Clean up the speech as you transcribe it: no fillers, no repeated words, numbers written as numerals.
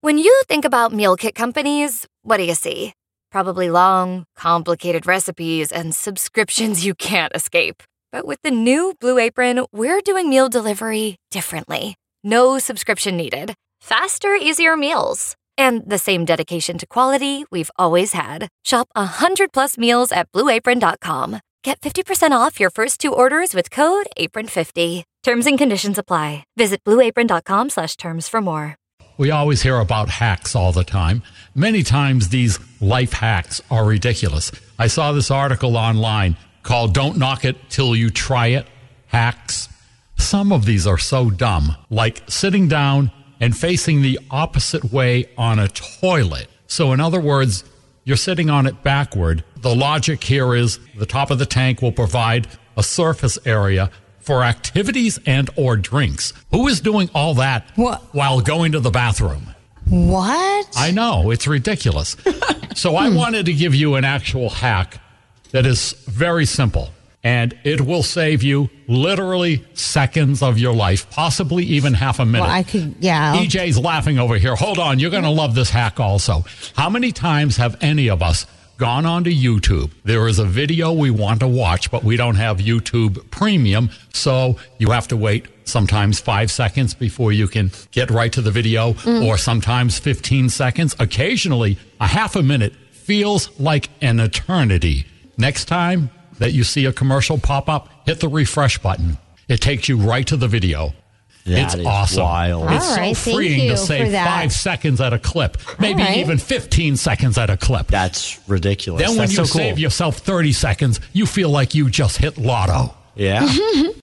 When you think about meal kit companies, what do you see? Probably long, complicated recipes and subscriptions you can't escape. But with the new Blue Apron, we're doing meal delivery differently. No subscription needed. Faster, easier meals. And the same dedication to quality we've always had. Shop 100+ meals at BlueApron.com. Get 50% off your first 2 orders with code APRON50. Terms and conditions apply. Visit BlueApron.com/terms for more. We always hear about hacks all the time. Many times these life hacks are ridiculous. I saw this article online called "Don't Knock It Till You Try It" hacks. Some of these are so dumb, like sitting down and facing the opposite way on a toilet. So in other words, you're sitting on it backward. The logic here is the top of the tank will provide a surface area for activities and or drinks. Who is doing all that while going to the bathroom? What? I know, it's ridiculous. So I wanted to give you an actual hack that is very simple, and it will save you literally seconds of your life, possibly even half a minute. Well, I could, yeah. EJ's laughing over here. Hold on, you're going to love this hack also. How many times have any of us gone onto YouTube? There is a video we want to watch, but we don't have YouTube Premium, so you have to wait sometimes 5 seconds before you can get right to the video, or sometimes 15 seconds. Occasionally, a half a minute feels like an eternity. Next time that you see a commercial pop up, hit the refresh button. It takes you right to the video. It's awesome. Wild. It's All right, so freeing to save 5 seconds at a clip, maybe even 15 seconds at a clip. That's ridiculous. Then when you save yourself 30 seconds, you feel like you just hit lotto. Yeah.